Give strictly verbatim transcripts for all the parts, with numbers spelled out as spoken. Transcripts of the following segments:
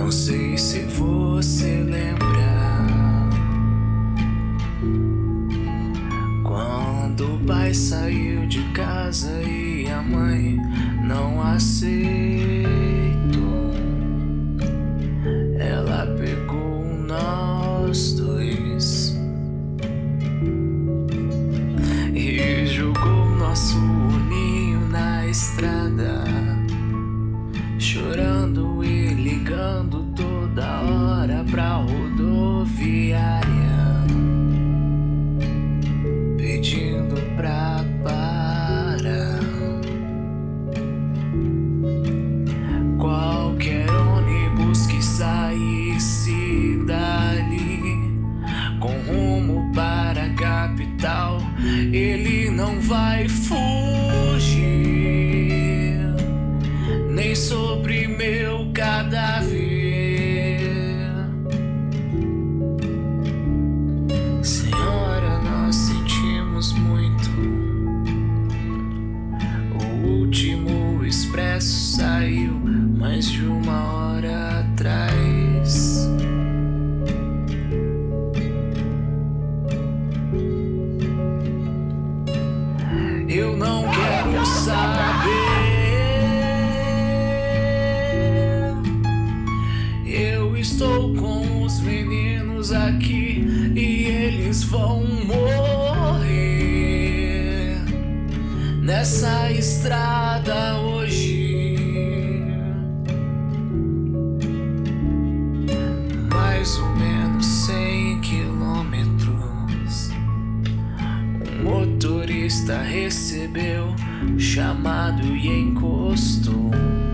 Não sei se você lembra quando o pai saiu de casa e a mãe não aceitou. Ela pegou nós dois e jogou nosso ninho na estrada, chorando e ligando toda hora pra rodoviária, pedindo pra parar. Qualquer ônibus que saísse dali com rumo para a capital, ele não vai fugir, nem sobre meu cadáver. Senhora, nós sentimos muito. O último expresso saiu mais de uma hora atrás. Eu não quero saber. Eu estou com os meninos aqui e eles vão morrer nessa estrada hoje. Mais ou menos cem quilômetros. O motorista recebeu chamado e encostou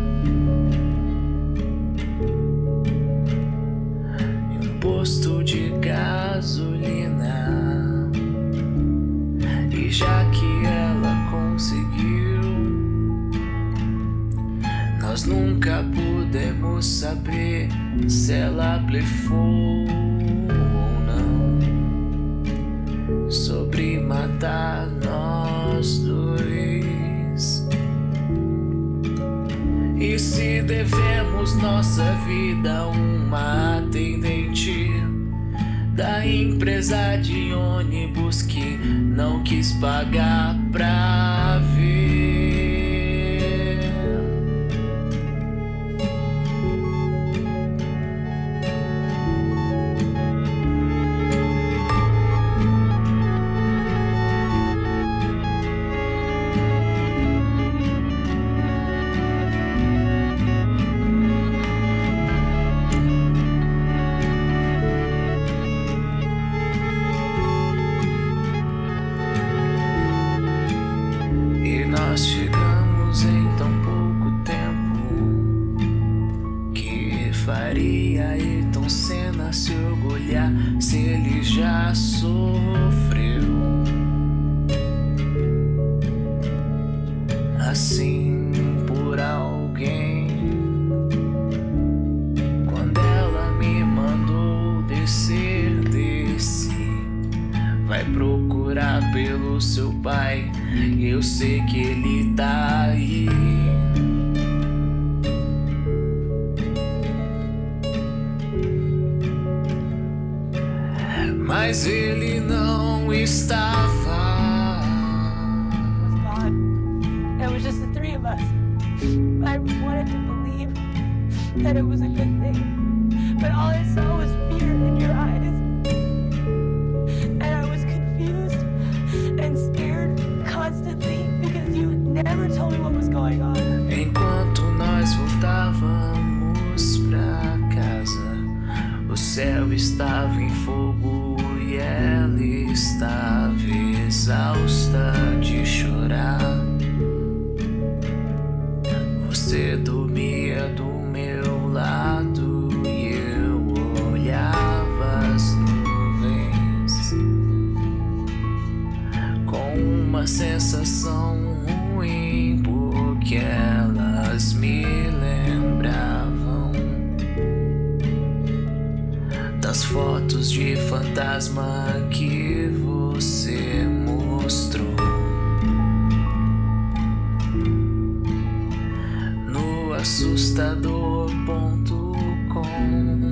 em um posto de gasolina. E já que ela conseguiu, nós nunca pudemos saber se ela blefou ou não sobre matar nós dois. E se devemos nossa vida a uma atendente da empresa de ônibus que não quis pagar pra ver. Nós chegamos em tão pouco tempo que faria Ayrton Senna se orgulhar se ele já sofreu assim por alguém. Quando ela me mandou descer, desci. Vai procurar pelo seu pai, eu sei que ele tá aí. Mas ele não estava. God, it was just the three of us. I wanted to believe that it was a good thing, but all I saw was fear in your eyes. And I was confused and scared constantly because you never told me what was going on. Enquanto nós voltávamos pra casa, o céu estava em fogo e ela estava exausta de chorar. Você dormia do meu lado e eu olhava as nuvens com uma sensação ruim, porque elas me lembravam das fotos de fantasma que você mostrou no assustador ponto com. com